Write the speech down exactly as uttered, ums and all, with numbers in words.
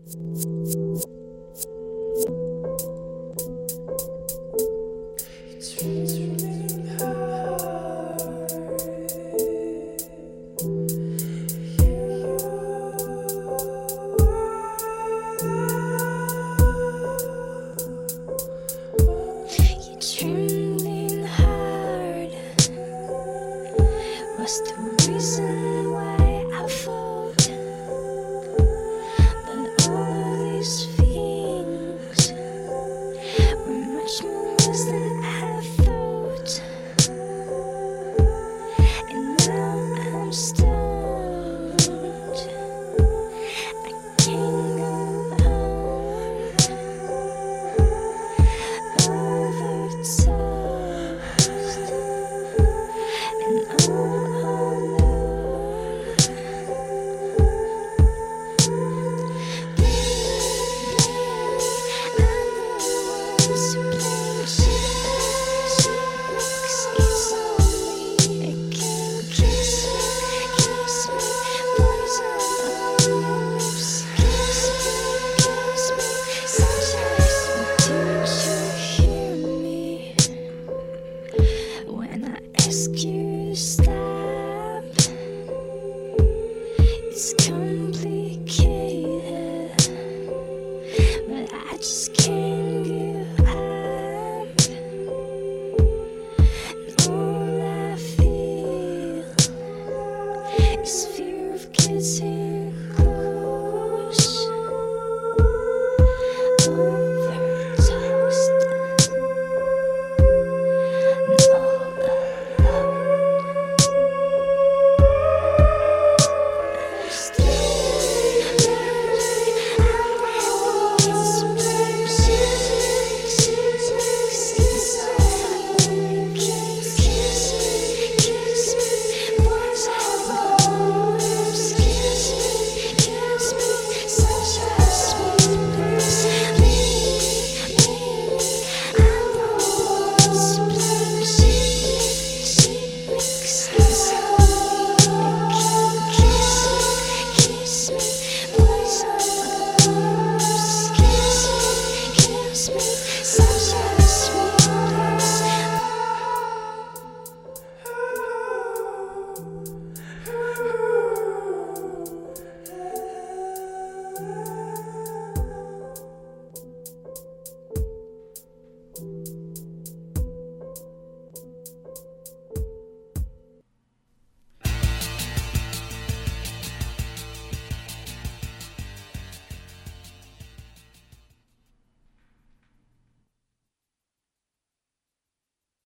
Trembling hard was the reason why I fought. But all of these feelings were much more worse than I thought. And now I'm stoned. I can't go home. Overtossed and all alone. I'm the one to blame. She makes it on me. It can't kiss me, kiss me, poison on my lips. Kiss me, kiss me, sometimes don't you hear me when I ask you to stop? It's complete.